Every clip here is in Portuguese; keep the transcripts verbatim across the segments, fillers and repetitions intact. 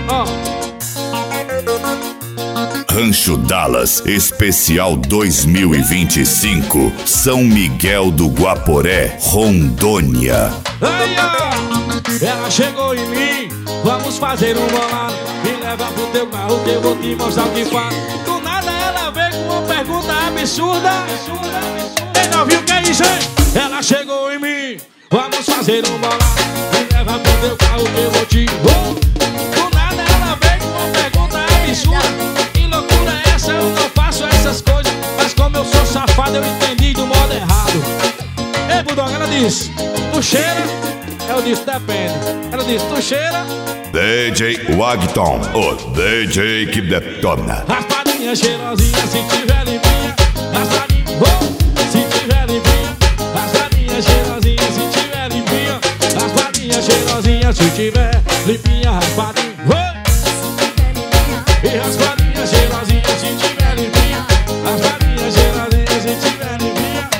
Ó. Rancho Dallas, especial dois mil e vinte e cinco, São Miguel do Guaporé, Rondônia. Ai, ó, ela chegou em mim, vamos fazer um bolado. Me leva pro teu carro que eu vou te mostrar o que faz. Do nada ela veio com uma pergunta absurda. Quem não viu que é isso, hein? Ela chegou em mim, vamos fazer um bolado. Me leva pro teu carro que eu vou te... Oh! Do nada ela veio com uma pergunta absurda. Que loucura é essa? Eu não faço essas coisas. Mas como eu sou safado, eu entendi do modo errado. Ei, Bulldog, ela disse, tu cheira? Eu disse, depende. Ela disse, tu cheira? D J Wagton, o D J que detona. Raspadinha cheirosinha, se tiver limpinha. Raspadinha, oh, se tiver limpinha. Raspadinha cheirosinha, se tiver limpinha. Raspadinha cheirosinha, se tiver limpinha. Raspadinha, oh. E raspadinha cheirosinha, se tiver limpinha. Raspadinha cheirosinha, se tiver limpinha.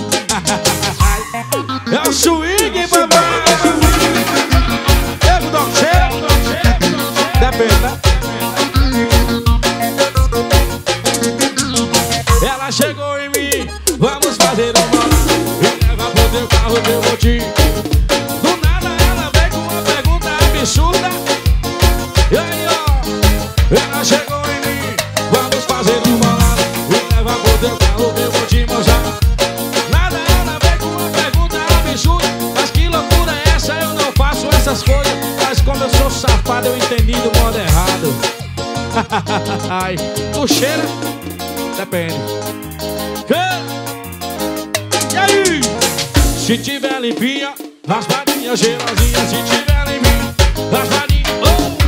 É o swing, papai. Ei, Bulldog, cheira? Depende, né? Ela chegou em mim, vamos fazer um bolado. Me leva pro teu carro que eu vou te... Do nada ela veio com uma pergunta absurda. E aí, ó, ela chegou em mim, vamos fazer um bolado. Me leva pro teu carro que eu vou te mostrar. Nada ela veio com uma pergunta absurda. Mas que loucura é essa? Eu não faço essas coisas. Mas como eu sou safado, eu entendi do modo errado. Ai, tu cheira? Depende. E aí? Se tiver limpinha, raspadinha cheirosinha. Se tiver limpinha, raspadinha, oh.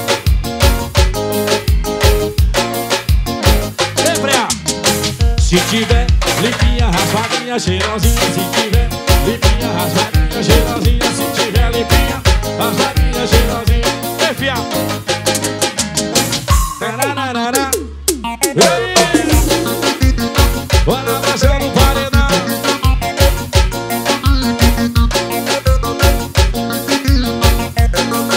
Ei, freia. Se tiver limpinha, raspadinha cheirosinha. Se tiver limpinha, raspadinha cheirosinha. Se tiver limpinha, raspadinha cheirosinha. Ei, fia. Tararara. Ei. Bora abraçar no paredão.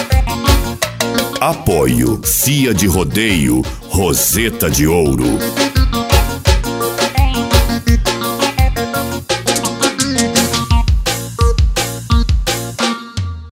Apoio Cia de Rodeio, Roseta de Ouro.